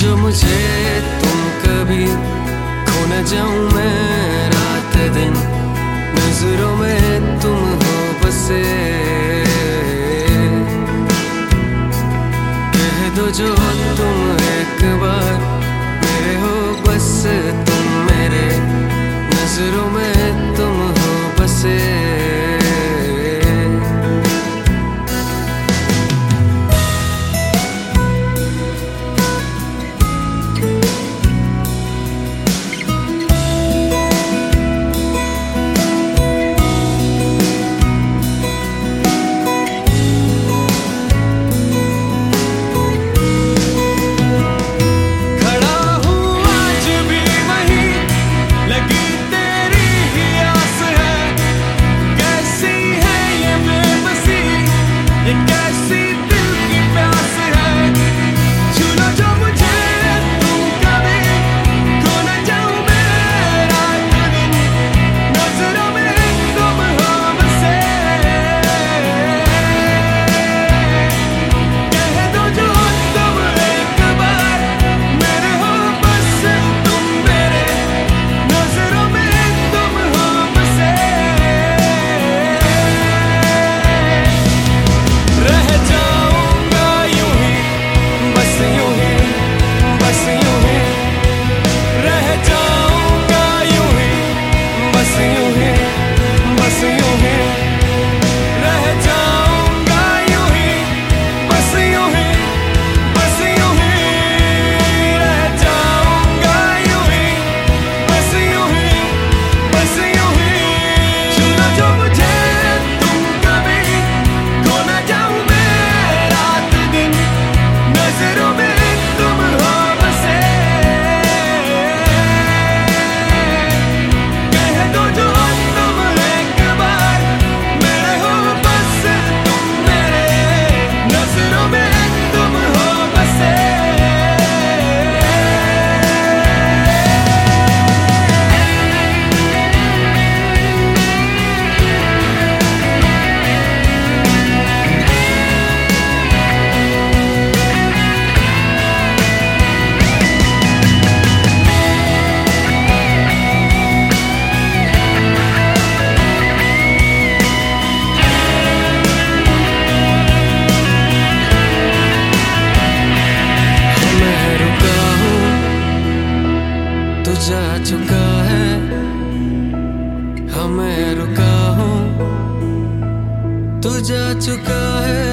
जो मुझे तुम कभी खो न जाऊं मैं रात दिन, नजरों में तुम हो बसे। कह दो जो तुम एक बार मेरे हो, बस तुम मेरे, नजरों में तुम हो बसे। जा चुका है, हमें रुका हूँ, तू जा चुका है।